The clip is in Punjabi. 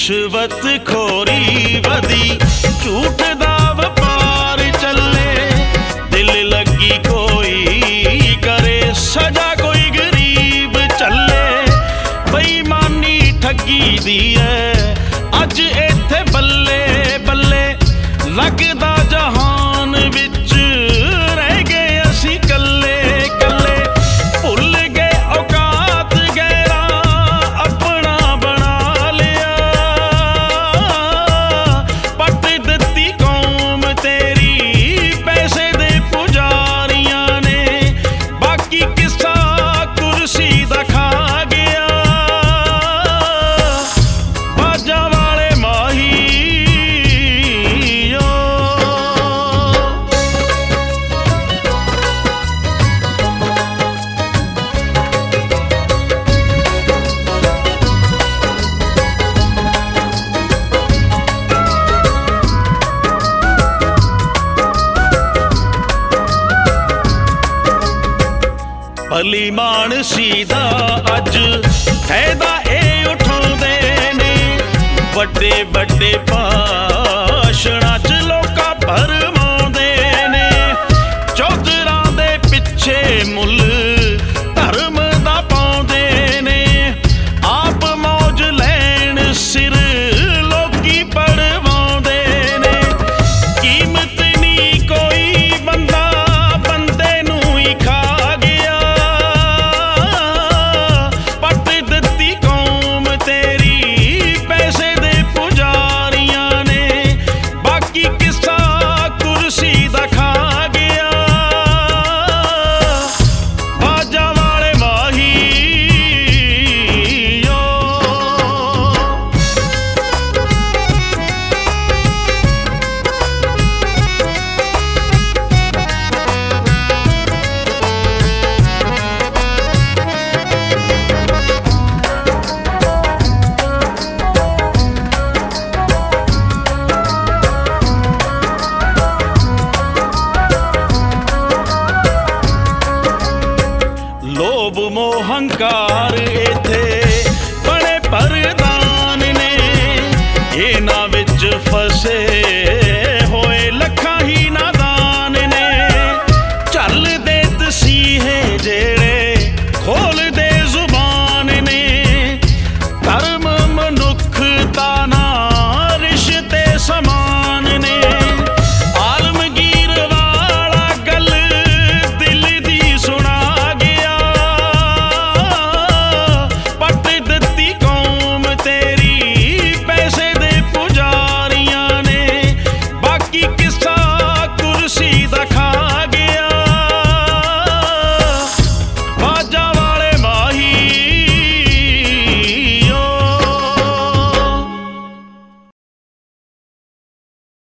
ਰਿਸ਼ਵਤ ਖੋਰੀ ਵਧੀ, ਝੂਠ ਦਾ ਵਪਾਰ ਚੱਲੇ, ਦਿਲ ਲੱਗੀ ਕੋਈ ਕਰੇ ਸਜ਼ਾ, ਕੋਈ ਗਰੀਬ ਚੱਲੇ। ਬੇਈਮਾਨੀ ਠੱਗੀ ਦੀ ਐ ਅੱਜ ਇੱਥੇ ਬੱਲੇ ਬੱਲੇ, ਲੱਗਦਾ ਜਹਾਨ ਵਿੱਚ ਰਹਿ ਗਏ ਅਸੀਂ ਕੱਲੇ ਕੱਲੇ। ਭੁੱਲ ਗਏ ਔਕਾਤ ਗੈਰਾ ਆਪਣਾ ਬਣਾ ਲਿਆ, ਪੱਟ ਦਿੱਤੀ ਕੌਮ ਤੇਰੀ ਪੈਸੇ ਦੇ ਪੁਜਾਰੀਆਂ ਨੇ, ਬਾਕੀ ਕਿੱਸਾ ਕੁਰਸੀ ਦਾ ਖਾ ਗਿਆ। ਬਾਜਾਂ ਵਾਲੇ ਮਾਹੀ ਭਲੀ ਮਾਨਸੀ ਦਾ ਅੱਜ ਫਾਇਦਾ ਇਹ ਉਠਾਉਂਦੇ ਨੇ, ਵੱਡੇ ਵੱਡੇ ਭਾਸ਼ਣਾਂ 'ਚ ਲੋਕਾਂ ਭਰਮਾਉਂਦੇ ਨੇ। ਚੌਧਰਾਂ ਦੇ ਪਿੱਛੇ ਮੁੱਲ ਧਰਮ ਦਾ ਪਾਉਂਦੇ ਨੇ, ਆਪ ਮੌਜ ਲੈਣ ਸਿਰ ਲੋਕੀ ਪੜਵਾਉਂਦੇ ਨੇ। ਕੀਮਤ ਨਹੀਂ ਕੋਈ ਬੰਦਾ ਬੰਦੇ ਨੂੰ ਹੀ ਖਾ ਗਿਆ, ਪੱਟ ਦਿੱਤੀ ਕੌਮ ਤੇਰੀ ਪੈਸੇ ਦੇ ਪੁਜਾਰੀਆਂ ਨੇ, ਬਾਕੀ ਕਿੱਸਾ ਕੁਰਸੀ ਦਾ ਖਾ ਗਿਆ। ਬਾਜਾਂ ਵਾਲੇ ਮਾਹੀ ਲੋਭ ਮੋਹ ਹੰਕਾਰ